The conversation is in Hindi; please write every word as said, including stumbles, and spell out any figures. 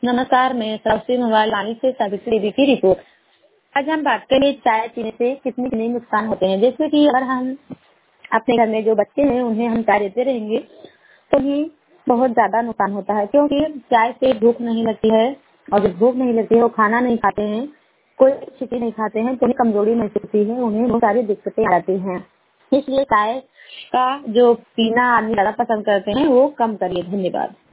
नमस्कार, मैं सरस्वती मोबाइल वाणी से सावित्री देवी की रिपोर्ट। आज हम बात करेंगे चाय पीने से कितने कितने नुकसान होते हैं। जैसे कि अगर हम अपने घर में जो बच्चे हैं उन्हें हम चाय देते रहेंगे तो उन्हें बहुत ज्यादा नुकसान होता है, क्योंकि चाय से भूख नहीं लगती है और जब भूख नहीं लगती है वो खाना नहीं खाते हैं, कोई चीज नहीं खाते हैं तो उन्हें कमजोरी महसूस होती है, उन्हें बहुत सारी दिक्कतें आती हैं। इसलिए चाय का जो पीना आदमी ज्यादा पसंद करते हैं वो कम करिए। धन्यवाद।